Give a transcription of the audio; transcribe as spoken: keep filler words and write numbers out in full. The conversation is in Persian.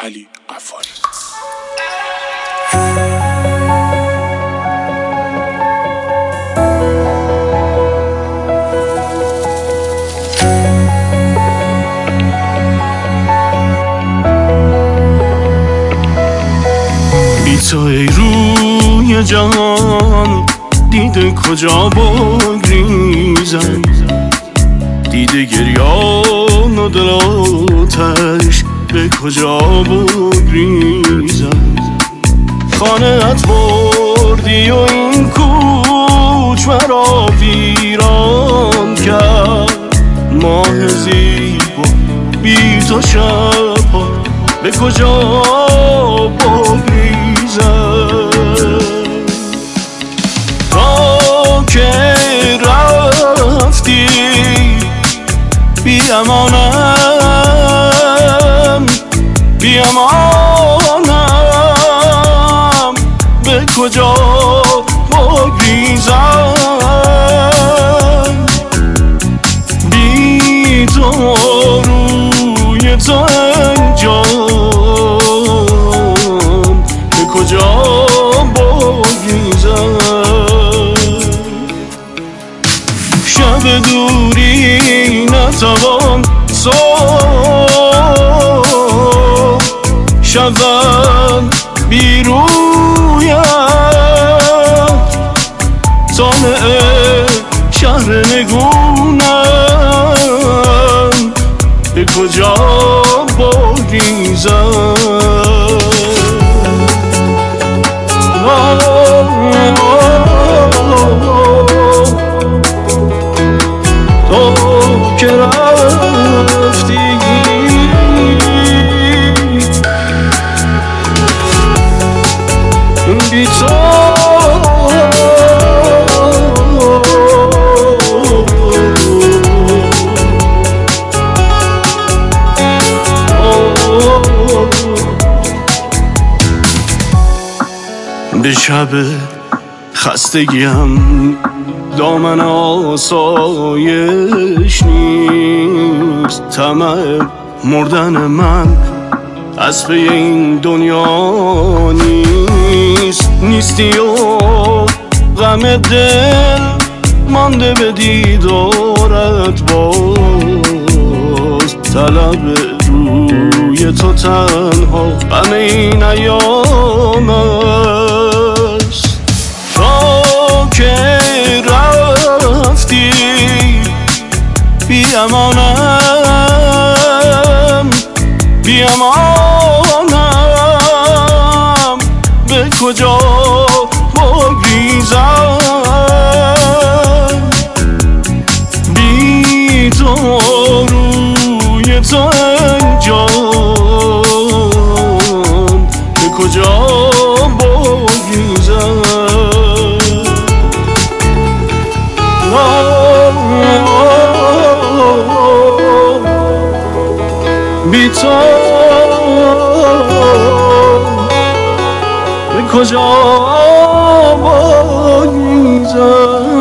علی غفاری. بی تو ای روی جهان دیده کجا بگریزم، دیده گریان و دل آتش به کجا بگریزم. خانه ات بردی و این کوچ مرا ویران کرد، ماه زیبا بی تو شبها به کجا بگریزم. تا که رفتی بی امانم، بی امانم به کجا بگریزم. بی تو روی تو انجام به کجا بگریزم. شب دوری نتوان صبح شدن بی رویت، طالع شهر نگونم به کجا بگریزم. تو که رفتی بی تو به شب خستگیم دامن آسایش نیست. طمع مردن من از پی این دنیا نیست. نیستی و غم دل مانده به دیدارت، باز طلب روی تو تنها غم این ایام است. تا که رفتی بی امانم، بی امانم به کجا بگریزم. بی تو روی تو انجام به کجا بگریزم. بی تو به کجا بگریزم.